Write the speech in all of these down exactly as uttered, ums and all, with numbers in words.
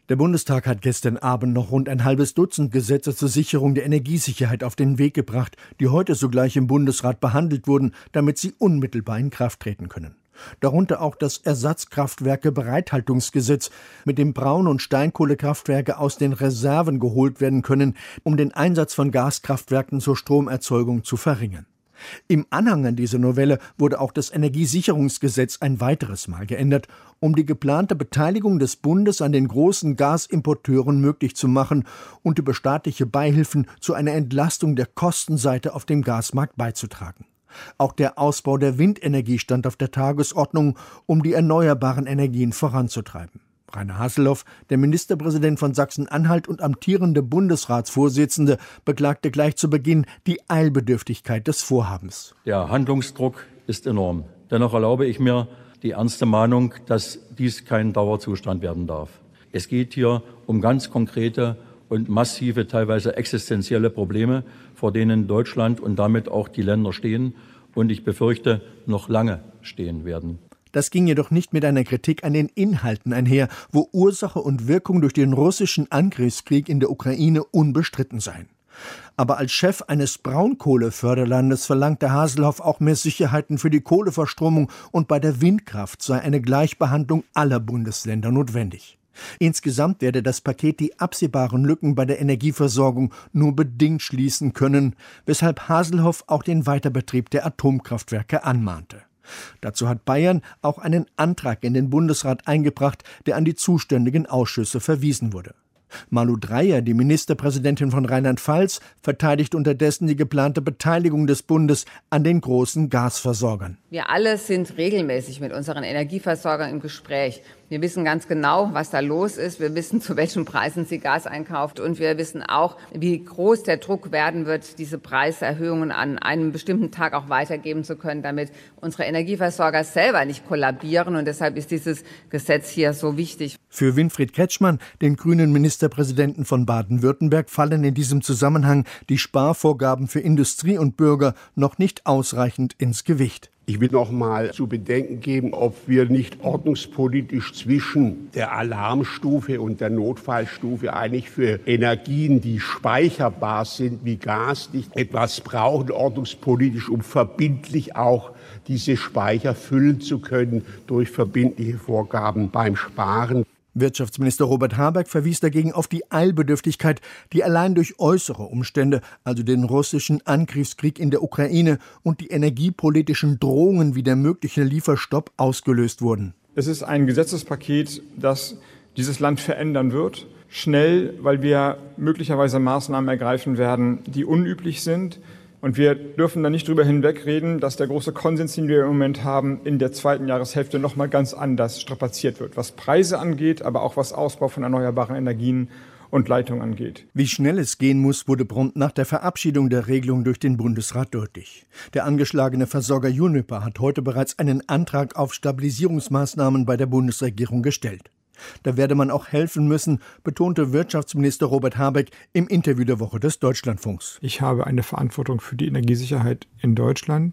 Der Bundestag hat gestern Abend noch rund ein halbes Dutzend Gesetze zur Sicherung der Energiesicherheit auf den Weg gebracht, die heute sogleich im Bundesrat behandelt wurden, damit sie unmittelbar in Kraft treten können. Darunter auch das Ersatzkraftwerke-Bereithaltungsgesetz, mit dem Braun- und Steinkohlekraftwerke aus den Reserven geholt werden können, um den Einsatz von Gaskraftwerken zur Stromerzeugung zu verringern. Im Anhang an diese Novelle wurde auch das Energiesicherungsgesetz ein weiteres Mal geändert, um die geplante Beteiligung des Bundes an den großen Gasimporteuren möglich zu machen und über staatliche Beihilfen zu einer Entlastung der Kostenseite auf dem Gasmarkt beizutragen. Auch der Ausbau der Windenergie stand auf der Tagesordnung, um die erneuerbaren Energien voranzutreiben. Rainer Haseloff, der Ministerpräsident von Sachsen-Anhalt und amtierende Bundesratsvorsitzende, beklagte gleich zu Beginn die Eilbedürftigkeit des Vorhabens. Der Handlungsdruck ist enorm. Dennoch erlaube ich mir die ernste Mahnung, dass dies kein Dauerzustand werden darf. Es geht hier um ganz konkrete und massive, teilweise existenzielle Probleme, vor denen Deutschland und damit auch die Länder stehen und ich befürchte, noch lange stehen werden. Das ging jedoch nicht mit einer Kritik an den Inhalten einher, wo Ursache und Wirkung durch den russischen Angriffskrieg in der Ukraine unbestritten seien. Aber als Chef eines Braunkohleförderlandes verlangte Haseloff auch mehr Sicherheiten für die Kohleverstromung und bei der Windkraft sei eine Gleichbehandlung aller Bundesländer notwendig. Insgesamt werde das Paket die absehbaren Lücken bei der Energieversorgung nur bedingt schließen können, weshalb Haseloff auch den Weiterbetrieb der Atomkraftwerke anmahnte. Dazu hat Bayern auch einen Antrag in den Bundesrat eingebracht, der an die zuständigen Ausschüsse verwiesen wurde. Malu Dreyer, die Ministerpräsidentin von Rheinland-Pfalz, verteidigt unterdessen die geplante Beteiligung des Bundes an den großen Gasversorgern. Wir alle sind regelmäßig mit unseren Energieversorgern im Gespräch. Wir wissen ganz genau, was da los ist. Wir wissen, zu welchen Preisen sie Gas einkauft. Und wir wissen auch, wie groß der Druck werden wird, diese Preiserhöhungen an einem bestimmten Tag auch weitergeben zu können, damit unsere Energieversorger selber nicht kollabieren. Und deshalb ist dieses Gesetz hier so wichtig. Für Winfried Kretschmann, den grünen Ministerpräsidenten von Baden-Württemberg, fallen in diesem Zusammenhang die Sparvorgaben für Industrie und Bürger noch nicht ausreichend ins Gewicht. Ich will noch mal zu bedenken geben, ob wir nicht ordnungspolitisch zwischen der Alarmstufe und der Notfallstufe eigentlich für Energien, die speicherbar sind wie Gas, nicht etwas brauchen, ordnungspolitisch, um verbindlich auch diese Speicher füllen zu können durch verbindliche Vorgaben beim Sparen. Wirtschaftsminister Robert Habeck verwies dagegen auf die Eilbedürftigkeit, die allein durch äußere Umstände, also den russischen Angriffskrieg in der Ukraine und die energiepolitischen Drohungen wie der mögliche Lieferstopp ausgelöst wurden. Es ist ein Gesetzespaket, das dieses Land verändern wird. Schnell, weil wir möglicherweise Maßnahmen ergreifen werden, die unüblich sind. Und wir dürfen da nicht drüber hinwegreden, dass der große Konsens, den wir im Moment haben, in der zweiten Jahreshälfte noch mal ganz anders strapaziert wird, was Preise angeht, aber auch was Ausbau von erneuerbaren Energien und Leitungen angeht. Wie schnell es gehen muss, wurde prompt nach der Verabschiedung der Regelung durch den Bundesrat deutlich. Der angeschlagene Versorger Uniper hat heute bereits einen Antrag auf Stabilisierungsmaßnahmen bei der Bundesregierung gestellt. Da werde man auch helfen müssen, betonte Wirtschaftsminister Robert Habeck im Interview der Woche des Deutschlandfunks. Ich habe eine Verantwortung für die Energiesicherheit in Deutschland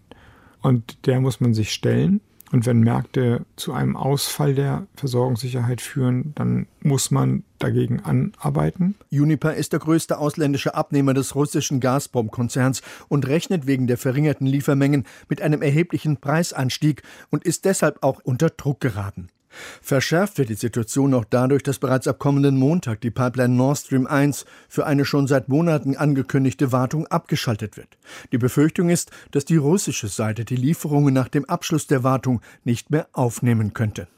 und der muss man sich stellen. Und wenn Märkte zu einem Ausfall der Versorgungssicherheit führen, dann muss man dagegen anarbeiten. Uniper ist der größte ausländische Abnehmer des russischen Gazprom-Konzerns und rechnet wegen der verringerten Liefermengen mit einem erheblichen Preisanstieg und ist deshalb auch unter Druck geraten. Verschärft wird die Situation auch dadurch, dass bereits ab kommenden Montag die Pipeline Nord Stream eins für eine schon seit Monaten angekündigte Wartung abgeschaltet wird. Die Befürchtung ist, dass die russische Seite die Lieferungen nach dem Abschluss der Wartung nicht mehr aufnehmen könnte.